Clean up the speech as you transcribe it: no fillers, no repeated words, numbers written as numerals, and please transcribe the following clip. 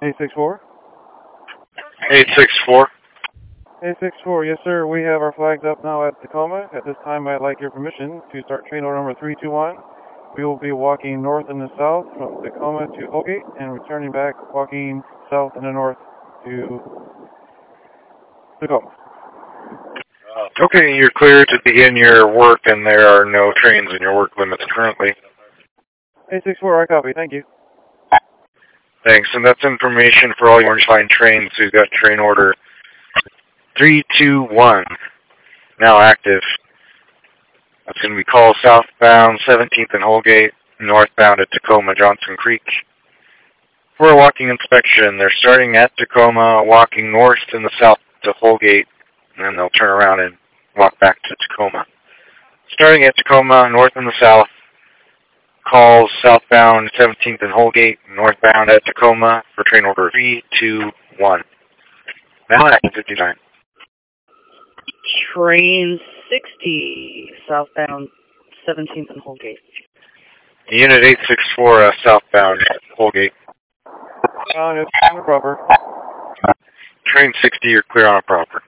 864? 864. 864, yes sir, we have our flags up now at Tacoma. At this time I'd like your permission to start train order number 321. We will be walking north and the south from Tacoma to Holgate and returning back walking south and the north to Tacoma. Okay, you're clear to begin your work and there are no trains in your work limits currently. 864, I copy, thank you. Thanks, and that's information for all your Orange Line trains. We've got train order 321 now active. That's going to be call southbound 17th and Holgate, northbound at Tacoma Johnson Creek. For a walking inspection, they're starting at Tacoma, walking north and the south to Holgate, and then they'll turn around and walk back to Tacoma. Starting at Tacoma, north and the south, calls southbound 17th and Holgate, northbound at Tacoma for train order 321. Now active 59. Train 60, southbound 17th and Holgate. Unit 864, southbound at Holgate. It's on a proper. Train 60, you're clear on a proper.